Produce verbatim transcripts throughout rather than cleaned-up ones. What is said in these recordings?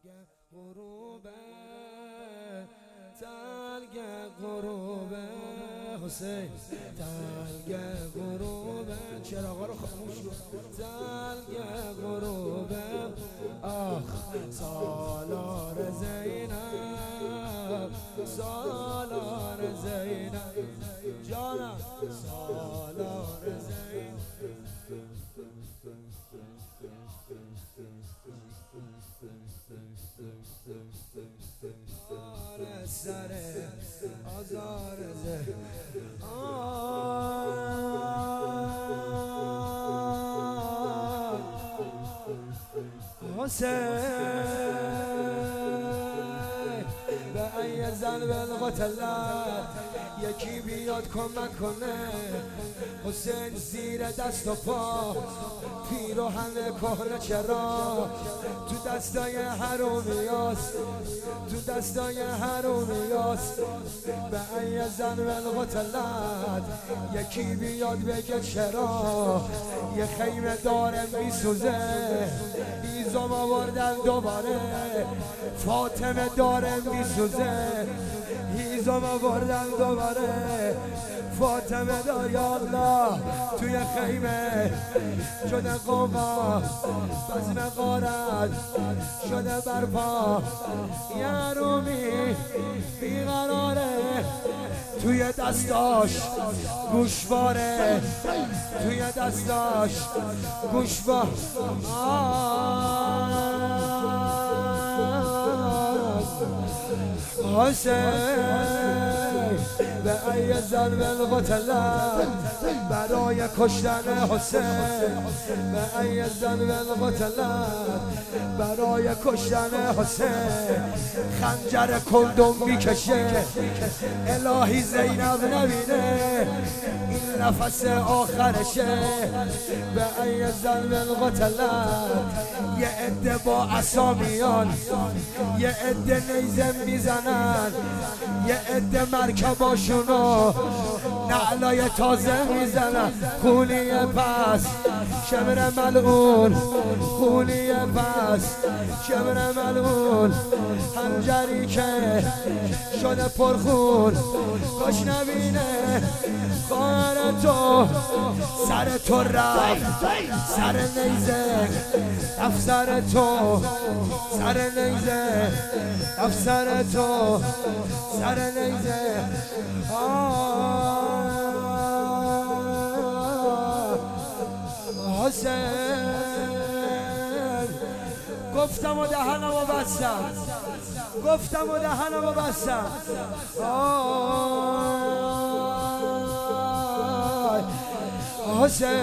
غروبه تلگ غروبه حسین تلگ غروبه چراغا رو خاموش کن تلگ غروبه آخ سالار زینب سالار زینب جانم سالار زینب سر آزار زه حسین به ای زن بالقتلت یکی بیاد کمک کنه حسین زیر دست و پا پیراهن کهنه چرا تو دستای حرومیاست تو دستای حرومیاست به ای زن بالقتلت یکی بیاد بگه چرا یه خیمه دارم میسوزه هیزم آوردن دوباره فاطمه دارم میسوزه هیزم آوردن دوباره فاطمه دار یا الله توی خیمه شده قوقا بزم غارت شده برپا یه رومی بیقراره توی دستاش گوشواره توی دستاش گوشوار حسین به ای زن بالقتلت برای کشتن حسین به ای زن بالقتلت برای کشتن حسین خنجر کلدم میکشه الهی زینب نبینه این نفس آخرشه به ای زن بالقتلت یه عده با عصامیان یه عده نیزه میزنن یه عده مرکباشونو نعلای تازه میزنن خونی پس شمر ملعون خونی پس شمر ملعون خنجری که شده پرخون کاش نبینه خواهر تو سر تو رفت سر نیزه رفت سر تو سر نیزه رفت سر تو سر نیزه حسین گفتم و دهنم و بستم گفتم و دهنم و بستم حسین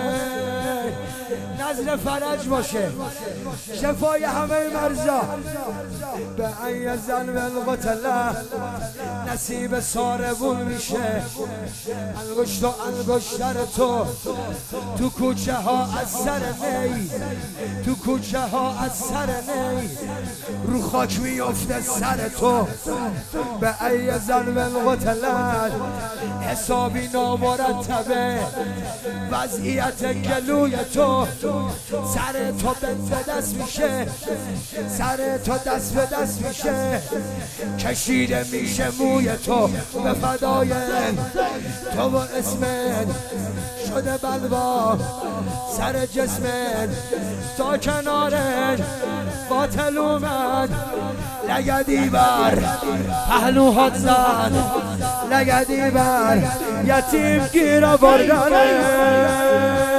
نزل فرج باشه شفای همه مرزا به ای زن بالقتلت نصیب ساربون میشه انگشت و انگشتر تو تو کوچه ها از سر نی تو کوچه ها از سر نی رو خاک میفته سر تو به ای زن بالقتلت حسابی نامرتبه وضعیت گلوی تو سر تو به دست میشه سر تو دست به دست میشه کشیده میشه موی تو به فدای تو و اسمت شده بلوا سر جسمت تا کنارت قاتل اومد لگدی بر پهلوهات زد لگدی بر یتیم گیر آوردنت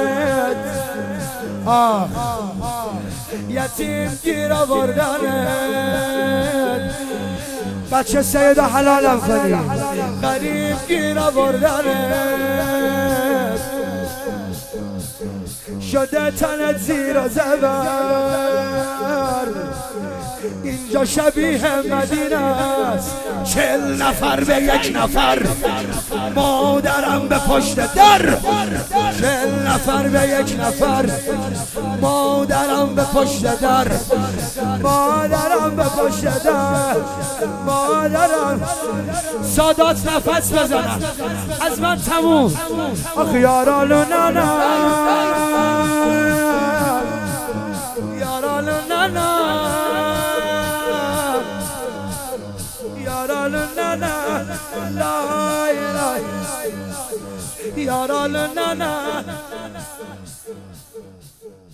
آه یتیم گیر آوردنت بچه سید حلالم کنی غریب گیر آوردنت شده تنت زیر و زبر اینجا شبیه مدینه است چل نفر به یک نفر مادرم به پشت در چل نفر به یک نفر مادرم به پشت در مادرم به پشت در مادرم سادات نفس بزنم از من تموم آخ یارالو نانا یارالو نانا نانا لای لای یارال نانا